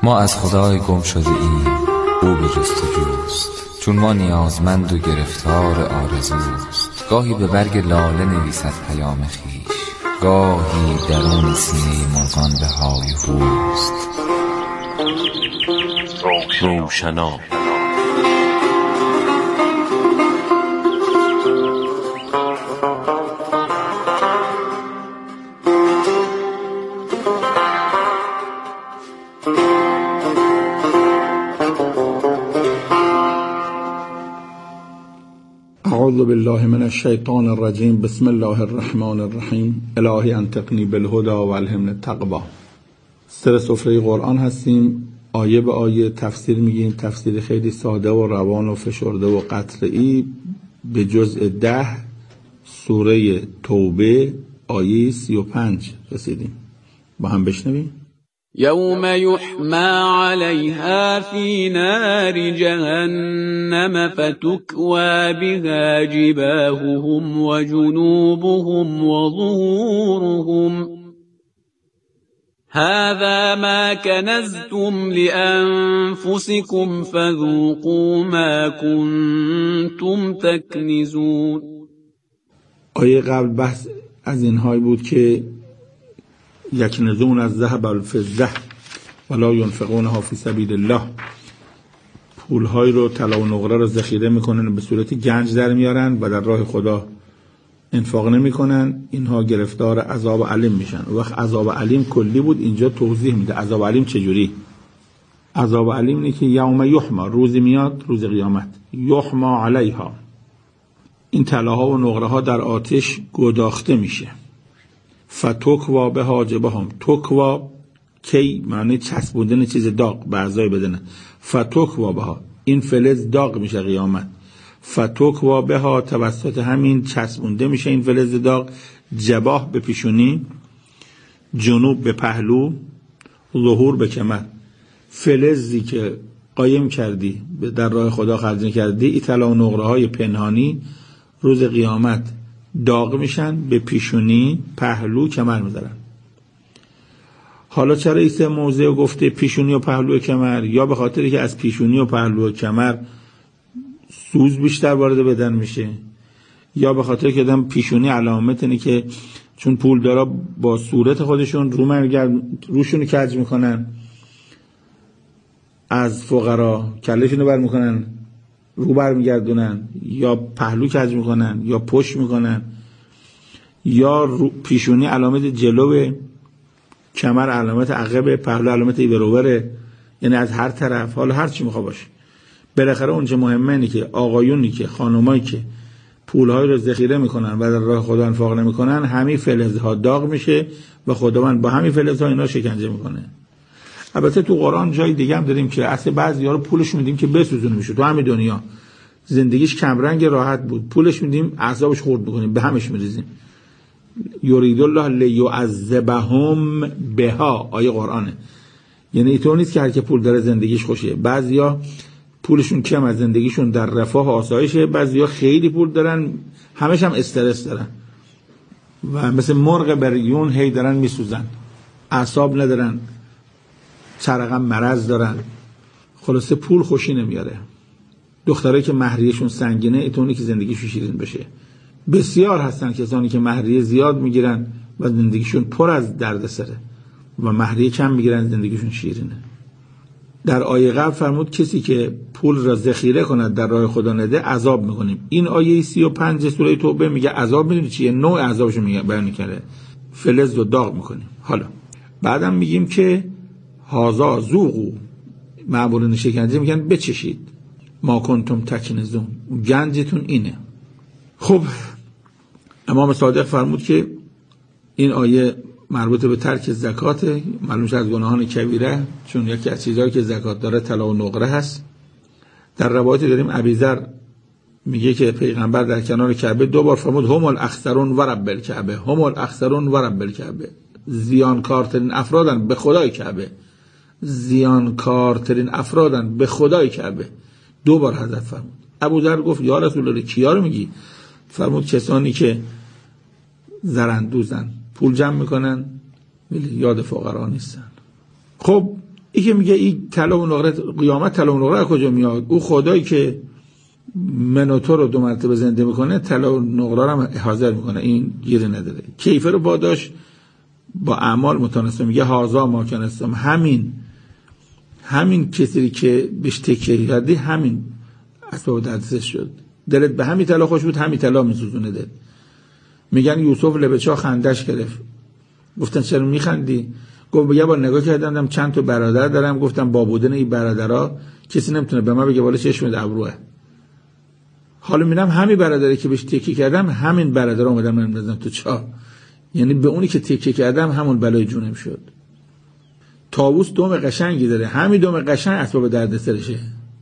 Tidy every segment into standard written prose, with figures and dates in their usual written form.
ما از خدای گم شده ایم، او به جستجوست. چون ما نیازمند و گرفتار آرزوست. گاهی به برگ لاله نویسد پیام خویش، گاهی درون سینه مرغان به های هوست. روشنا اعوذ بالله من الشیطان الرجیم. بسم الله الرحمن الرحیم. الهی انطقنی بالهدی و الهمنی التقوی. سر سفره قرآن هستیم، آیه به آیه تفسیر میگیم. تفسیر خیلی ساده و روان و فشرده و قطعی. به جزء 10 سوره توبه آیه 35 رسیدیم. با هم بشنویم. یوم یحما علیها فی نار جهنم فتکوی بها جباههم و جنوبهم و ظهورهم هذا ما کنزتم لانفسکم فذوقوا ما کنتم تکنزون. آیه قبل بحث از اینهایی بود که یکنزون از ذهب والفضه ولا ینفقونها فی سبیل الله، پولهای رو، طلا و نقره رو ذخیره میکنن، به صورت گنج در میارن و در راه خدا انفاق نمیکنن. اینها گرفتار عذاب علیم میشن. وقت عذاب علیم کلی بود، اینجا توضیح میده عذاب علیم چجوری. عذاب علیم اینه که یوم یحما، روزی میاد، روز قیامت، یحما علیها، این طلاها و نقره ها در آتش گداخته میشه. فتکوا بها جباههم، تکوا کی معنی چسبوندن چیز داغ به اعضای بدن. فتکوا بها، این فلز داغ میشه قیامت. فتکوا بها، توسط همین چسبونده میشه این فلز داغ. جباه به پیشونی، جنوب به پهلو، ظهور به کمر. فلزی که قایم کردی در راه خدا خرج کردی، این طلا و نقره های پنهانی روز قیامت داغ میشن، به پیشونی، پهلو، کمر میذارن. حالا چرا این موضع گفته پیشونی و پهلو و کمر؟ یا به خاطری که از پیشونی و پهلو و کمر سوز بیشتر وارد بدن میشه، یا به خاطر که دم پیشونی علامت اینه که چون پول دارا با صورت خودشون روشون کج میکنن، از فقرا کلشونو بر میکنن، رو بر میگردونن، یا پهلو کج میکنن، یا پشت میکنن، یا پیشونی علامت جلوه، کمر علامت عقبه، پهلو علامت ایبروبره، یعنی از هر طرف. حالا هر چی میخوا باشه، بالاخره اونجا مهمه اینه که آقایونی که، خانومایی که پولهای رو ذخیره میکنن و در راه خدا انفاق نمیکنن، همین فلزها داغ میشه و خداوند با همین فلزها اینا شکنجه میکنه. البته تو قرآن جای دیگه هم داریم که اصلا بعضی‌ها رو پولش میدیم که بسوزونه میشه. تو همین دنیا زندگیش کمرنگ راحت بود، پولش میدیم اعصابش خورد میکنیم، به همش میریزیم. یرید الله لیعذبهم بها، آیه قرآنه. یعنی اینطور نیست که هر که پول داره زندگیش خوشه. بعضیا پولشون کم از زندگیشون در رفاه و آسایشه، بعضیا خیلی پول دارن همش هم استرس دارن و مثل مرغ بریون هی دارن میسوزن، اعصاب ندارن، سرقم مرض دارن. خلاصه پول خوشی نمیاره. دخترایی که مهریه‌شون سنگینه، اینطوری که زندگیشون شیرین بشه. بسیار هستن کسانی که مهریه زیاد میگیرن و زندگیشون پر از دردسره و مهریه کم میگیرن، زندگیشون شیرینه. در آیه قبل فرمود کسی که پول را ذخیره کند در راه خدا نده عذاب میکنیم. این آیه 35 سوره توبه میگه عذاب. میدونی چیه؟ نوع عذابشو میگه، بیان کرده. فلز رو داغ میکنیم. حالا بعدم میگیم که هازا ذوقوا، مأمورین شکنجه میگن بچشید، ما کنتم تکنزون، گنجتون اینه. خب امام صادق فرمود که این آیه مربوط به ترک زکات، معلوم شد از گناهان کبیره، چون یکی از چیزهایی که زکات داره طلا و نقره هست. در روایت داریم ابیذر میگه که پیغمبر در کنار کعبه 2 بار فرمود هم الاخسرون و رب الکعبه، هم الاخسرون و رب الکعبه، زیانکارترین افرادن به خدای کعبه، زیانکارترین افرادن به خدای کعبه. 2 بار حضرت فرمود. ابوذر گفت یا رسول الله کیا رو میگی؟ فرمود کسانی که زرندوزن، پول جمع میکنن ولی یاد فقرا نیستن. خب این که میگه این طلا و نقره، قیامت طلا و نقره کجا میاد؟ او خدایی که منوتو رو 2 مرتبه زنده میکنه طلا و نقره رو هم حاضر میکنه، این گیری نداره. کیفه رو باداش با اعمال متناسب، میگه هازا ما کنستم، همین کسی که بهش تکیه کردی همین اسباب دردسرش شد. دلت به همین طلا خوش بود، همین طلا میسوزونه دل. میگن یوسف لبه چا خندش گرفت. گفتن چرا میخندی؟ گفت یه بار نگاه کردم چند تا برادر دارم، گفتم با بودن این برادرها کسی نمیتونه به من بگه بالا چشم ابروه. حالا میرم همین برادری که بهش تکیه کردم، همین برادر اومدن من بزنن تو چاه. یعنی به اونی که تکیه کردم همون بلای جونم شد. طاووس دم قشنگی داره، همین دم قشنگ اسباب دردسرشه.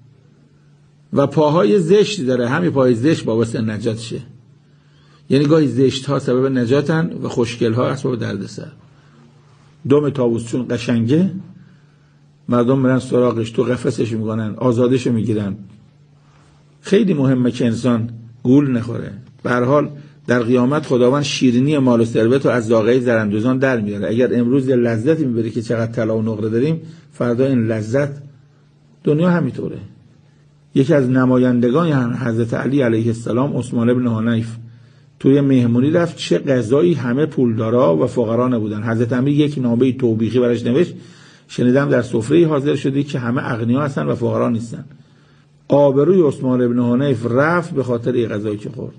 و پاهای زشتی داره، همین پاهای زشت باعث نجاتشه. یعنی گاهی زشت ها سبب نجاتن و خوشگل ها اسباب دردسر. دم طاووس چون قشنگه، مردم میرن سراغش، تو قفسش میکنن، آزادش میگیرن. خیلی مهمه که انسان گول نخوره. به هر حال در قیامت خداوند شیرینی مال و ثروت رو از ذائقه زراندوزان در میاره. اگر امروز لذتی میبری که چقدر طلا و نقره داریم، فردا این لذت دنیا همینطوره. یکی از نمایندگان حضرت علی علیه السلام، عثمان بن حنیف، توی مهمونی رفت، چه غذایی، همه پولدارا و فقرا نبودن. حضرت امیر یک نامه توبیخی براش نوشت، شنیدم در سفره حاضر شدی که همه اغنیا هستن و فقرا نیستن. آبروی عثمان بن حنیف رفت به خاطر این غذایی که خورد.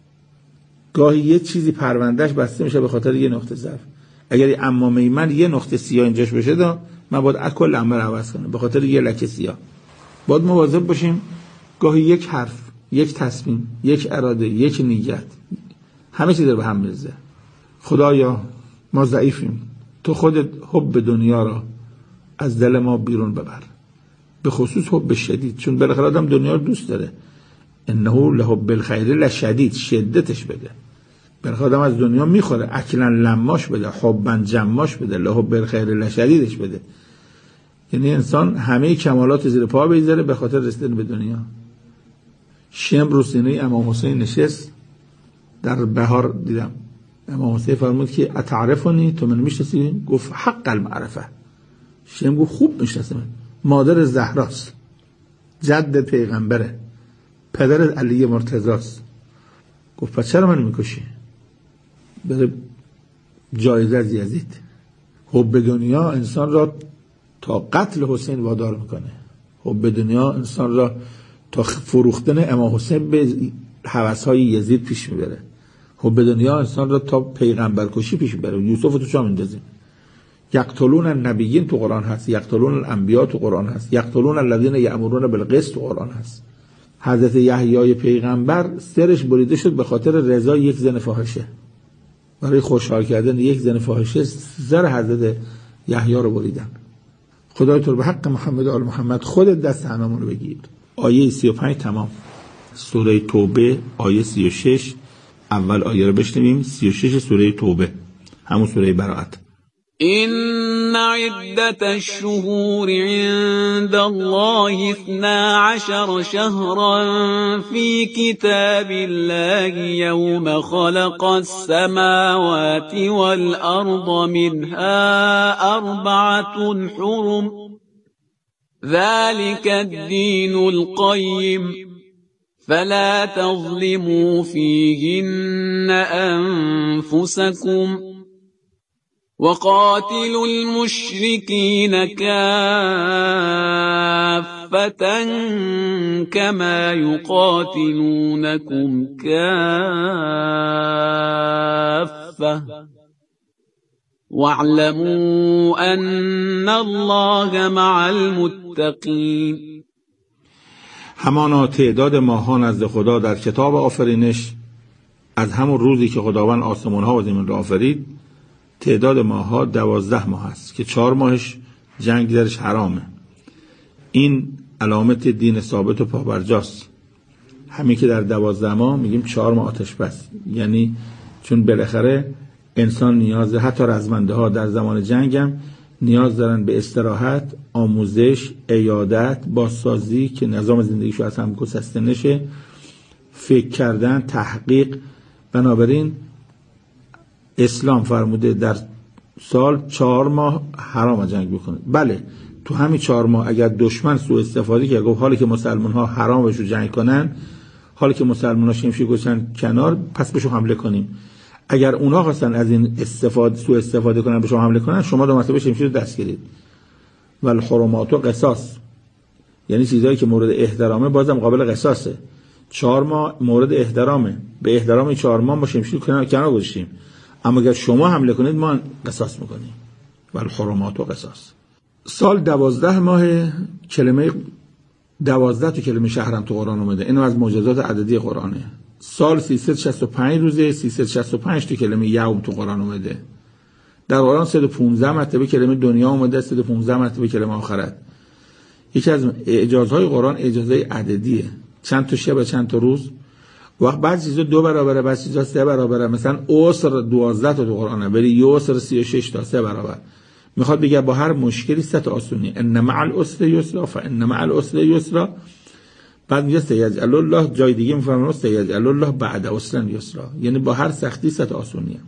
گاهی یه چیزی پروندهش بسته میشه به خاطر یه نقطه ضعف. اگر عمامه من یه نقطه سیاه اینجاش بشه، من باید کل عمه رو عوض کنم به خاطر یه لکه سیاه. باید مواظب باشیم. گاهی یک حرف، یک تصمیم، یک اراده، یک نیت، همه چیز رو به هم می‌ریزه. خدایا ما ضعیفیم، تو خودت حب دنیا را از دل ما بیرون ببر، به خصوص حب شدید، چون بالاخره آدم دنیا رو دوست داره. انه لحب الخیر لشدید، شدتش بده. بالاخره آدم از دنیا میخوره، اکلا لماش بده، حبا جماش بده، لحب الخیر لشدیدش بده. یعنی انسان همه کمالات زیر پا بگذاره به خاطر رسیدن به دنیا. شمر رو سینه امام حسین نشست، در بهار دیدم امام حسین فرمود که اتعرفنی، تو من میشناسی؟ گفت حق المعرفه. شمر گفت خوب میشناسم، مادر زهراست، جد پیغمبره، پدر علی مرتضاست. گفت پس چرا من میکشی؟ بره جایزه از یزید. حب دنیا انسان را تا قتل حسین وادار میکنه. حب دنیا انسان را تا فروختن امام حسین به هوس‌های یزید پیش میبره. حب دنیا انسان را تا پیغمبر کشی پیش میبره. یوسف تو چا میندازیم؟ یقتلون النبیین تو قرآن هست، یقتلون الانبیا تو قرآن هست، یقتلون الذین یأمرون بالقسط تو قرآن هست. حضرت یحیی پیغمبر سرش بریده شد به خاطر رضا یک زن فاحشه. برای خوشحال کردن یک زن فاحشه سر حضرت یحیی رو بریدن. خدای تو به حق محمد و آل محمد خودت دست هممون رو بگیر. آیه 35 تمام. سوره توبه آیه 36 اول آیه رو بشنویم. 36 سوره توبه، همون سوره براءت. إن عدة الشهور عند الله 12 شهرا في كتاب الله يوم خلق السماوات والأرض منها 4 حرم ذلك الدين القيم فلا تظلموا فيهن أنفسكم وقاتلوا المشركين كافة كما يقاتلونكم كافة واعلموا أن الله مع المتقين. همانا تعداد ماهان نزد خدا در کتاب آفرینش از همون روزی که خداوند آسمان ها و زمین را آفرید، تعداد ماه‌ها 12 ماه است که 4 ماهش جنگ درش حرامه. این علامت دین ثابت و پابرجاست. همین که در 12 ماه میگیم 4 ماه آتش بس، یعنی چون بالاخره انسان نیاز، حتی رزمنده ها در زمان جنگ هم نیاز دارن به استراحت، آموزش، عیادت، بازسازی که نظام زندگیشو از هم گسسته نشه، فکر کردن، تحقیق. بنابراین اسلام فرموده در سال 4 ماه حرام جنگ بکنید. بله تو همین 4 ماه اگر دشمن سوء استفاده کرد، گفت حالی که مسلمان ها حرام بهشون جنگ کنن، حالی که مسلمان ها شمشیر گذاشتن کنار، پس بهشون حمله کنیم. اگر اونا خواستن از این سوء استفاده کنن بهشون حمله کنن، شما 2 مرتبه شمشیر رو دست گیرید. والحرمات قصاص، یعنی چیزایی که مورد احترامه بازم قابل قصاصه. 4 ماه مورد احترامه، به احترام 4 ماه ما شمشیر کنار گذاشتیم، اما اگر شما حمله کنید ما قصاص میکنیم. والحرمات قصاص. سال 12 ماه، کلمه 12 تو کلمه شهرم تو قرآن اومده، اینو از معجزات عددی قرآنه. سال 365 روزه، 365 تو کلمه یوم تو قرآن اومده. در قرآن 115 مرتبه کلمه دنیا اومده، 115 مرتبه کلمه آخرت. یکی از اعجازهای قرآن اعجازهای عددیه، چند تا شب چند تا روز. وقت بعضی چیزا 2 برابره، بعضی چیزا 3 برابره. مثلا عسر 12 تا تو قرآنه، ولی یسر 36 تا 3 برابر. میخواد بگه با هر مشکلی 3 تا آسونی. ان مع العسر یسرا، فان مع العسر یسرا. بعد میگه سیجعل الله، جای دیگه میفهمه سیجعل الله بعد عسر یسرا، یعنی با هر سختی 3 تا آسونیه.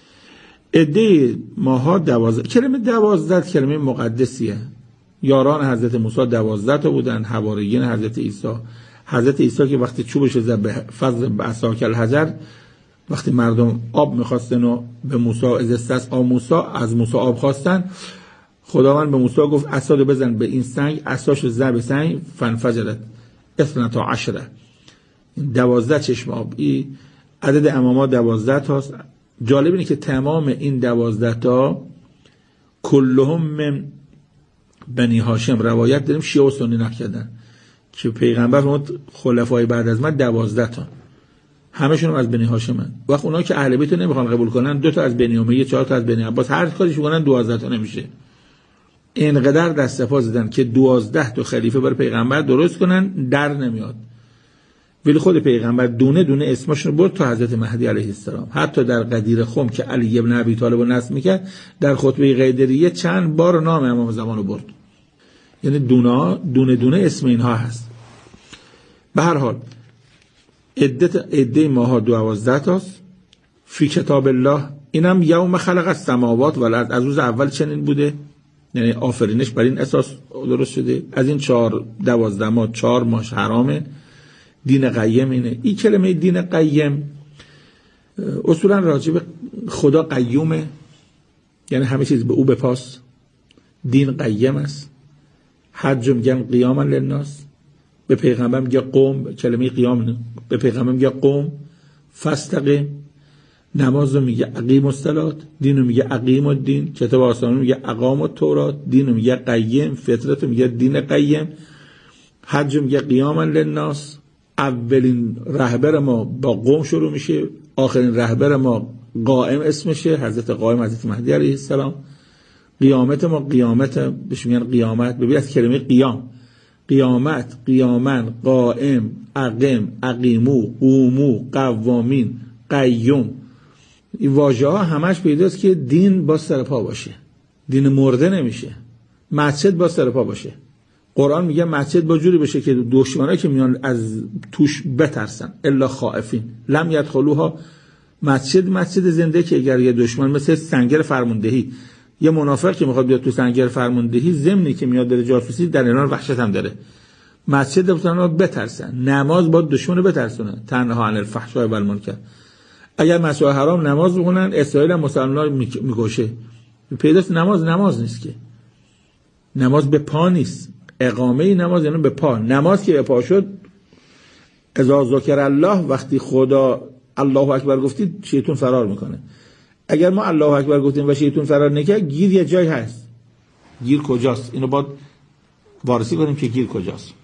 عده ماها 12. کلمه 12 کلمه مقدسیه. یاران حضرت موسی 12 تا بودن، حواریین حضرت عیسی. حضرت عیسی که وقتی چوبش زد به فضل بعصاک الحجر، وقتی مردم آب میخواستن و به موسی استسقا موسی، از موسی آب خواستن، خداوند به موسی گفت عصا بزن به این سنگ، عصاشو زد به سنگ، فانفجرت 12. 12 چشم آب. این عدد امامات 12 تاست. جالب اینه که تمام این 12 تا کلهم من بنی هاشم. روایت داریم شیعه و سنی نقل کردن که پیغمبر فرمود خلفای بعد از من 12 تا، همشون از بنی هاشمن. وقت اونا که اهل بیت نمیخوان قبول کنن، 2 تا از بنی امیه، 4 تا از بنی عباس، هر کاریش کنن 12 تا نمیشه. اینقدر دست پا زدن که 12 تا خلیفه برای پیغمبر درست کنن، در نمیاد. ولی خود پیغمبر دونه دونه اسمشون رو برد تا حضرت مهدی علیه السلام. حتی در قدیر خم که علی ابن ابی طالب رو نصب میکرد، در خطبه قیدریه چند بار نام امام زمان رو برد. یعنی دونه دونه اسم اینها هست. به هر حال عده ماها 12 تاست. فی کتاب الله، اینم یوم خلق السماوات والارض، از روز اول چنین بوده، یعنی آفرینش بر این اساس درست شده. از این 12 ماه 4 ماه حرامه. دین قیم اینه. این کلمه دین قیم اصولا راجع به خدا قیومه، یعنی همه چیز به او بپاس. دین قیم است. حج میگن قیاما للناس، به پیغمبر میگه قوم، کلمه قیام به پیغمبر میگه قوم فاستقیم. نماز رو میگه اقیم الصلات، دین رو میگه اقیم الدین. کتاب آسمانی میگه اقام التورات، دین رو میگه قیم، فطرت رو میگه دین قیم. حج میگه قیاما للناس. اولین رهبر ما با قوم شروع میشه، آخرین رهبر ما قائم اسمشه، حضرت قائم، حضرت مهدی علیه السلام. قیامت ما قیامت بهش میگن قیامت، ببین از کلمه قیام، قیامت، قیامن، قائم، اقم، اقیمو، قومو، قوامین، قیوم. این واژه ها همش پیداست که دین با سر پا باشه، دین مرده نمیشه. مسجد با سر پا باشه. قرآن میگه مسجد با جوری بشه که دشمنایی که میان از توش بترسن، الا خائفین لم يدخلوها. مسجد زنده که اگر یه دشمن مثل سنگر فرماندهی، یه منافق که میخواد بیاد تو سنگر فرماندهی، ضمنی که میاد داره جاسوسی، در ایران وحشت هم داره. مسجد بتونن بترسن. نماز با دشمن بترسونن. تنها عن الفحشاء و المنکر. اگر مسجد حرام نماز بخونن، اسرائیل هم مسلمان‌ها میکشه. پیداست نماز نیست که. نماز به پا نیست. اقامه نماز یعنی به پا. نماز که به پا شد، اذا ذکر الله، وقتی خدا الله اکبر گفتید شیطان فرار میکنه. اگر ما الله اکبر گفتیم و شیطان فرار نکرد، گیر یه جای هست. گیر کجاست؟ اینو باید وارسی کنیم که گیر کجاست.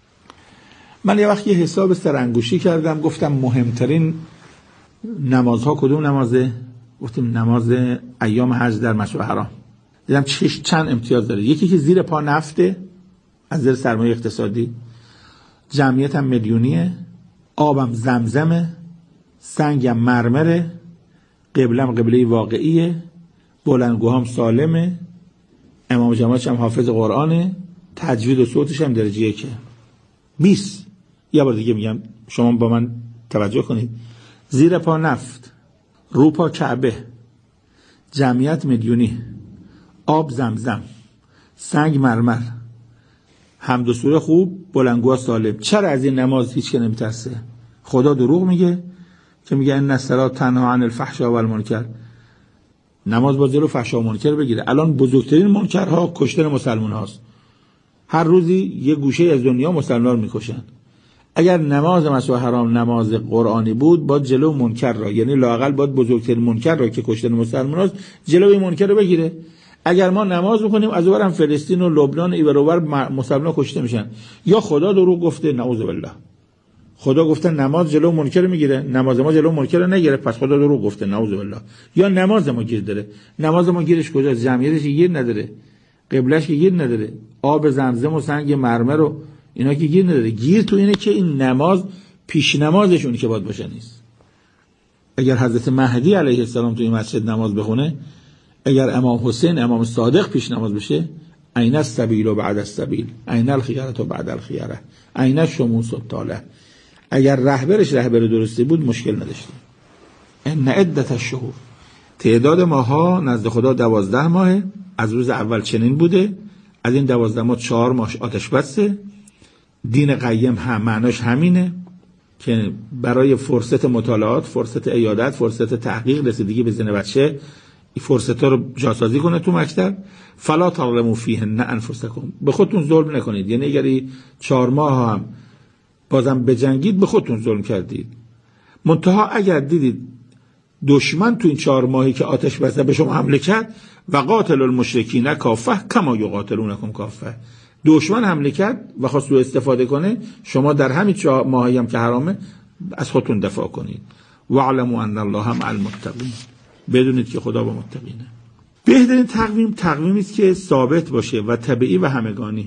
من یه وقت یه حساب سرانگوشی کردم، گفتم مهمترین نمازها کدوم نمازه؟ گفتیم نماز ایام حج در مشعر حرام. دیدم چند امتیاز داره. یکی که زیر پا نفته، از زیر سرمایه اقتصادی، جمعیت هم میلیونیه، آبم زمزمه، سنگم مرمره، قبلم قبله واقعیه، بلندگوهام سالمه، امام جماعتش هم حافظ قرآنه، تجوید و صوتش هم درجه 1. 20. یه بار دیگه میگم شما با من توجه کنید. زیر پا نفت، رو پا کعبه، جمعیت میلیونی، آب زمزم، سنگ مرمر، حمد و سوره خوب، بلندگوها سالم. چرا از این نماز هیچ که نمیترسه؟ خدا دروغ میگه که میگه ان الصلاة تنها عن الفحشاء والمنکر. نماز با جلو فحشا و منکر بگیره. الان بزرگترین منکرها کشتن مسلمان هاست. هر روزی یه گوشه از دنیا مسلمان رو میکشن. اگر نماز مسجد حرام نماز قرآنی بود، با جلو منکر را، یعنی لااقل باید بزرگترین منکر را که کشتن مسلمان هاست جلوی منکر رو بگیره. اگر ما نماز میکنیم از اونورم فلسطین و لبنان ایور و اونور مسلمان کشته میشن، یا خدا دروغ گفته، نعوذ بالله. خدا گفته نماز جلو منکر میگیره، نماز ما جلو منکر نگیره، پس خدا دروغ گفته، نعوذ بالله. یا نماز ما گیر داره. نماز ما گیرش کجاست؟ جمعیتش گیر نداره، قبلش که گیر نداره، آب زمزم و سنگ مرمر و اینا که گیر نداره. گیر تو اینه که این نماز پیش نمازشون که باید باشه نیست. اگر حضرت مهدی علیه السلام تو این مسجد نماز بخونه، اگر امام حسین امام صادق پیش نماز بشه، عین السبیل بعد السبیل، عین الخیاره بعد الخیاره، عین الشموس الطالع. اگر رهبرش رهبر درستی بود مشکل نداشتیم. ان عدت الشهور، تعداد ماها نزد خدا 12 ماهه. از روز اول چنین بوده. از این 12 ماه 4 ماهش آتش بسته. دین قیم هم معناش همینه که برای فرصت مطالعات، فرصت عیادت، فرصت تحقیق، رسیدگی به زن بچه، این فرصت‌ها رو جاسازی کنه تو مکتب. فلا تظلموا فیهن انفسکم، به خودتون ظلم نکنید. یعنی اگر 4 ماه هم بازم بجنگید به خودتون ظلم کردید. منتها اگر دیدید دشمن تو این 4 ماهی که آتش بسته به شما حمله کرد، و قاتل المشرکین کافه کما یقاتلونکم کافه، دشمن حمله کرد و خواست سوء استفاده کنه، شما در همین 4 ماهی هم که حرامه از خودتون دفاع کنید. واعلموا ان الله مع المتقین، بدونید که خدا با متقینه. بهترین تقویمی است که ثابت باشه و طبیعی و همگانی.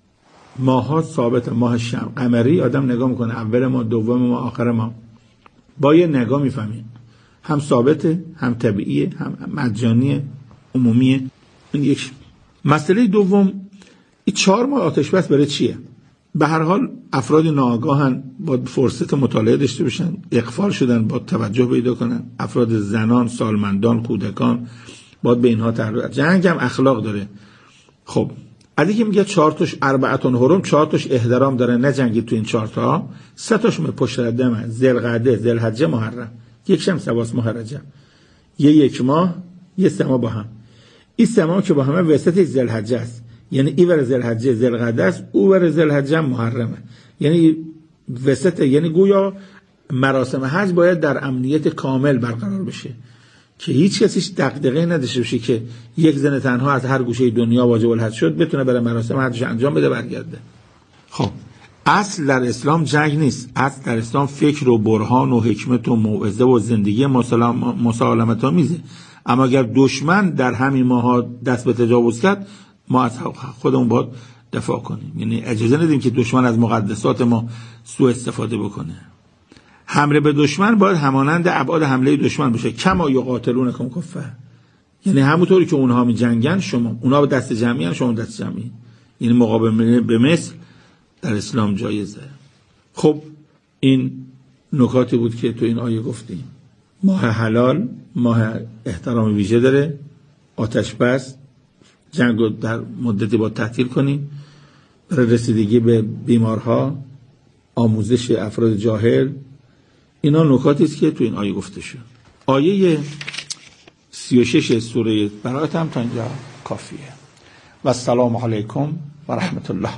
ماها ثابت، ماه قمری آدم نگاه میکنه، اول ما، دوم ما، آخر ما، با یه نگاه میفهمیم هم ثابته، هم طبیعیه، هم مجانیه، عمومیه. این یک مسئله. دوم، این 4 ماه آتش بس برای چیه؟ به هر حال افراد ناآگاهن، با فرصت مطالعه داشته باشن، اغفال شدن، با توجه پیدا کنن. افراد زنان، سالمندان، کودکان، باید به اینها تعرض. جنگ هم اخلاق داره. خب علی که میگه 4 تاش اربعتون حرم، 4 تاش احترام داره، نجنگید تو این 4 تا. 3 تاش پشت ردمه، ذوالقعده، ذوالحجه، محرم. یک شم سواس ماه رجب، یک ماه، یه 3 ماه با هم. این 3 ماه که با همه وسط ذوالحجه است، یعنی ایور ذوالحجه ذوالقعده است، اوور ذوالحجه محرمه، یعنی وسط. یعنی گویا مراسم حج باید در امنیت کامل برقرار بشه که هیچ کسیش دغدغه نداشته باشه که یک زن تنها از هر گوشه دنیا واجب الحج شد بتونه برای مراسم حجش انجام بده برگرده. خب اصل در اسلام جنگ نیست. اصل در اسلام فکر و برهان و حکمت و موعظه و زندگی مسالمت آمیزه. اما اگر دشمن در همین ماها دست به تجاوز کرد، ما از خودمون باید دفاع کنیم. یعنی اجازه ندیم که دشمن از مقدسات ما سوء استفاده بکنه. حمله به دشمن باید همانند ابعاد حمله دشمن بشه. کما یقاتلونکم کافه، یعنی همونطوری که اونها می جنگن، شما اونها به دست جمعی ان، شما دست جمعی. یعنی مقابله به مثل در اسلام جایزه. خب این نکاتی بود که تو این آیه گفتیم. ماه حلال، ماه احترام ویژه داره. آتش بس، جنگو در مدتی با تعطیل کنیم برای رسیدگی به بیمارها، آموزش افراد جاهل. اینا نکاتی است که تو این آیه گفته شد. آیه 36 سوره برات هم تا اینجا کافیه. و السلام علیکم و رحمت الله.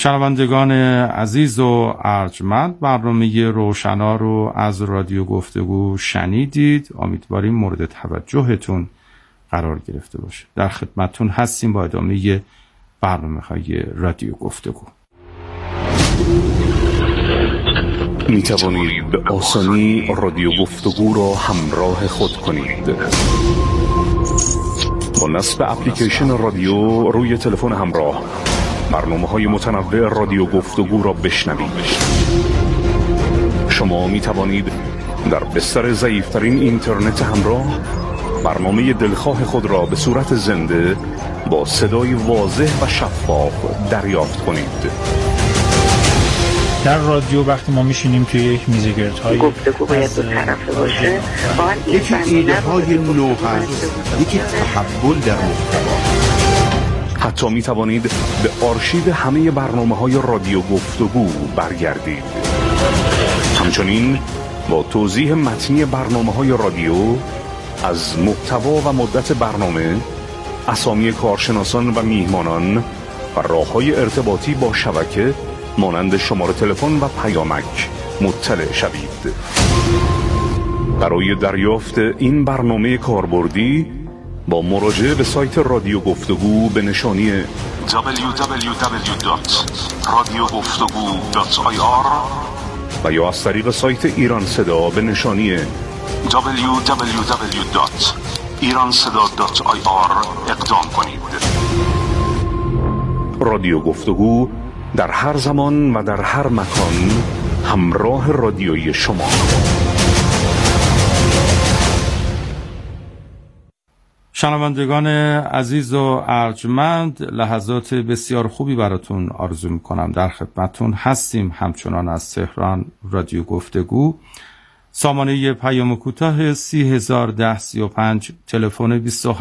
شنوندگان عزیز و ارجمند، برنامه روشنا رو از رادیو گفتگو شنیدید. امیدواریم مورد توجهتون قرار گرفته باشه. در خدمتتون هستیم با ادامه برنامه‌های رادیو گفتگو. می توانید به آسانی رادیو گفتگو را همراه خود کنید. با نصب اپلیکیشن رادیو روی تلفن همراه برنامه‌های متنوع رادیو گفتگو را بشنوید. شما می توانید در بستر ضعیف‌ترین اینترنت همراه برنامه دلخواه خود را به صورت زنده با صدای واضح و شفاف دریافت کنید. در رادیو وقتی ما میشینیم توی یک میزگردهای گفتگو باید دو طرفه باشه. یکی ایده های نو هست، یکی تحول در محتوا. حتی می توانید به آرشیو همه برنامه‌های رادیو گفتگو برگردید. همچنین با توضیح متنی برنامه‌های رادیو از محتوا و مدت برنامه، اسامی کارشناسان و میهمانان و راه‌های ارتباطی با شبکه مانند شماره تلفن و پیامک مطلع شوید. برای دریافت این برنامه کاربردی با مراجعه به سایت رادیو گفتگو به نشانی www.radiogoftagoo.ir و یا از طریق سایت ایران صدا به نشانی www.iranseda.ir اقدام کنید. رادیو گفتگو در هر زمان و در هر مکان همراه رادیوی شما. شنوندگان عزیز و ارجمند، لحظات بسیار خوبی براتون آرزو میکنم. در خدمتتون هستیم همچنان از تهران رادیو گفتگو. سامانه پیام کوتاه 301035، تلفن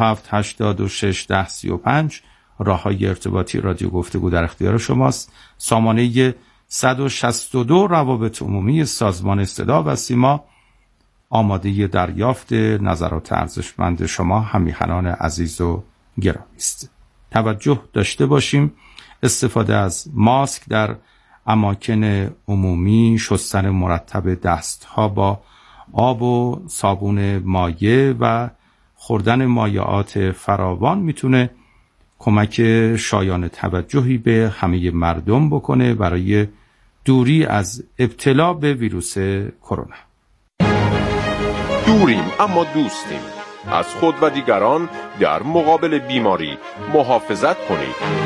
27861035، راه‌های ارتباطی رادیو گفتگو در اختیار شماست. سامانه 162 روابط عمومی سازمان صدا و سیما آماده دریافت نظرات ارزشمند شما همیهنان عزیز و گرامی است. توجه داشته باشیم استفاده از ماسک در اماکن عمومی، شستن مرتب دستها با آب و صابون مایع و خوردن مایعات فراوان میتونه کمک شایان توجهی به همه مردم بکنه برای دوری از ابتلا به ویروس کرونا. دوریم اما دوستیم. از خود و دیگران در مقابل بیماری محافظت کنید.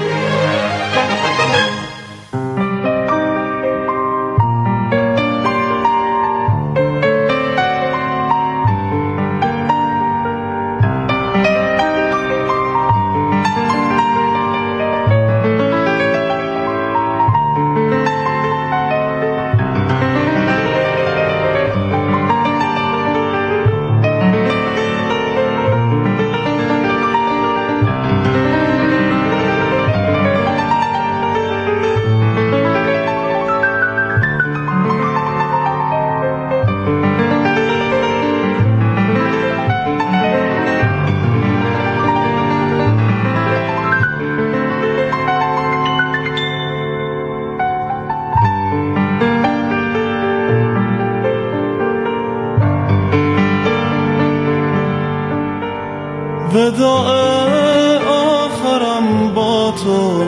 وداع آخرم با تو،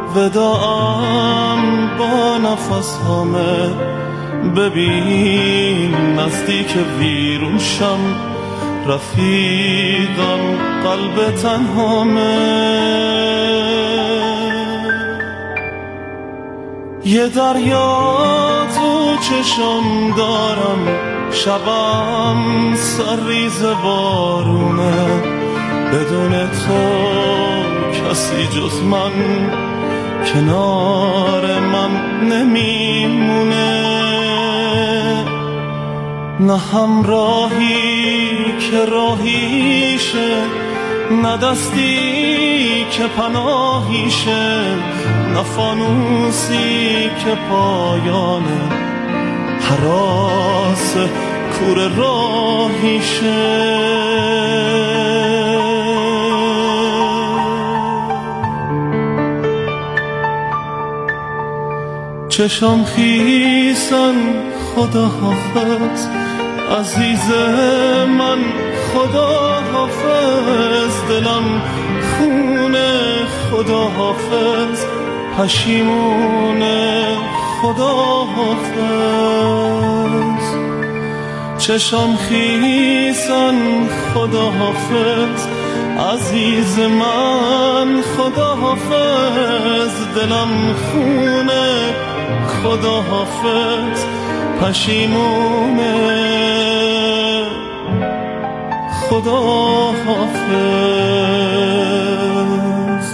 وداعم با نفس همه. ببین نزدیک ویرون شم، رفیقم قلب تنهامه. یه دریا تو چشم دارم، شبم سرریز بارونه. بدون تو کسی جز من کنار من نمیمونه. نه همراهی که راهیشه، نه دستی که پناهیشه، نه فانوسی که پایانه حراس کور راهیشه. چشم خیسن خدا حافظ عزیز من خدا حافظ دلم خونه خدا حافظ پشیمونه خدا حافظ چشم خیسن خدا حافظ عزیز من خدا حافظ دلم خونه خدا حافظ پشیمونه خدا حافظ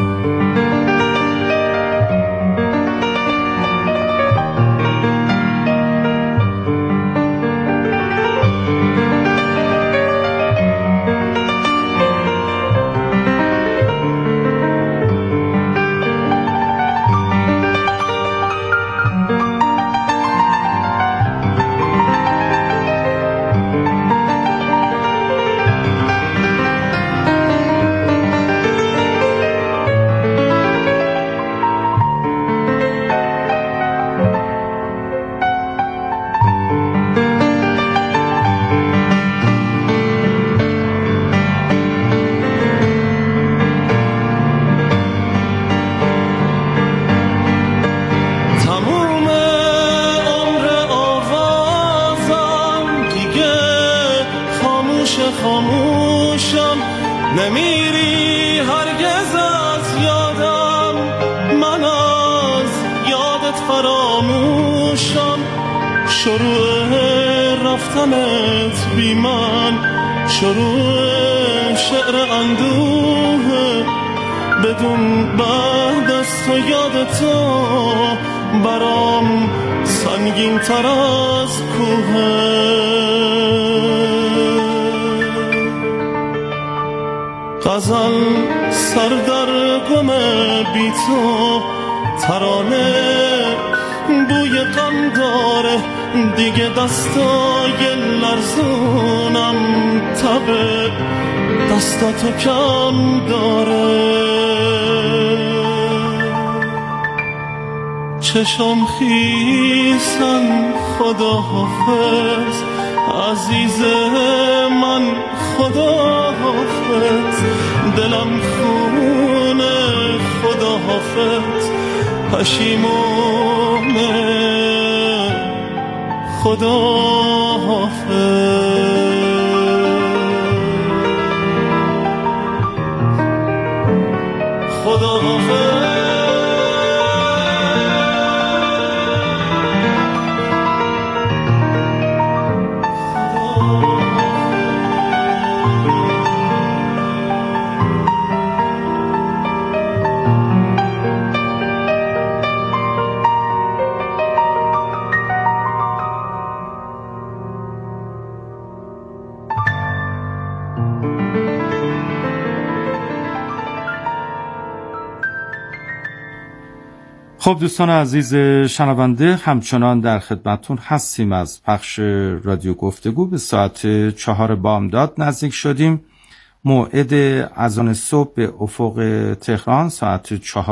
خاموشم نمیری هرگز از یادم من از یادت فراموشم شروع رفتنت بی من شروع شعر اندوه بدون بعد از تو یاد تو برام سنگین تر از کوه غزل سر در گم بی تو ترانه بوی غم داره دیگه دستای لرزونم تب دستاتو کم داره چشم خیسن خدا حافظ عزیز من خدا حافظ دلم خونه خدا حافظ پشیمونه خدا حافظ خدا حافظ خب دوستان عزیز شنونده همچنان در خدمتون هستیم. از پخش رادیو گفتگو به ساعت 4 بامداد نزدیک شدیم. موعد اذان صبح به افق تهران ساعت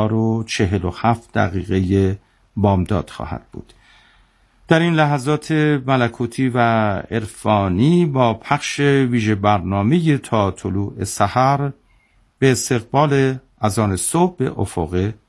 4:47 بامداد خواهد بود. در این لحظات ملکوتی و عرفانی با پخش ویژه برنامه تا طلوع سحر به استقبال اذان صبح به افق